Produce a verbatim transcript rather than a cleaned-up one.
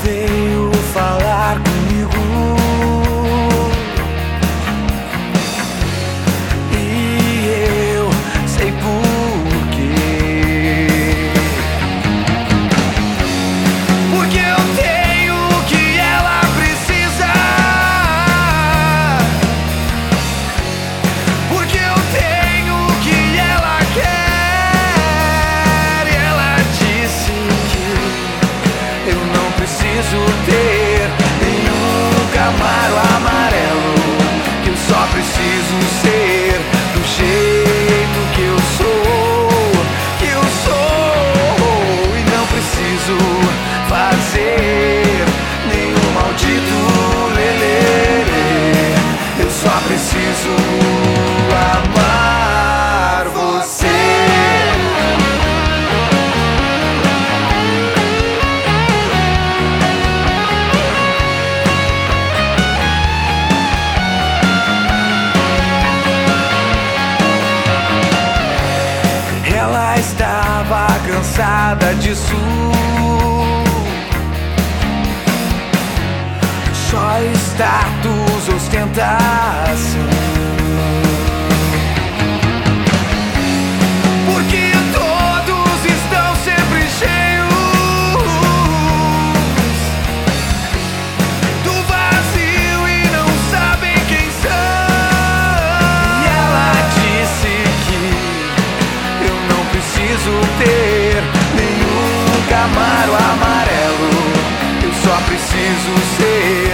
veio falar comigo e eu sei por quê. Porque eu tenho o que ela precisa, porque eu tenho o que ela quer. E ela disse que eu não preciso ter nenhum Camaro amarelo, que eu só preciso ser do jeito que eu sou, que eu sou. E não preciso fazer nenhum maldito lelê, eu só preciso amar você. Ela estava cansada disso, só status, ostentação. Porque todos estão sempre cheios do vazio e não sabem quem são. E ela disse que eu não preciso ter nenhum Camaro amarelo, eu só preciso ser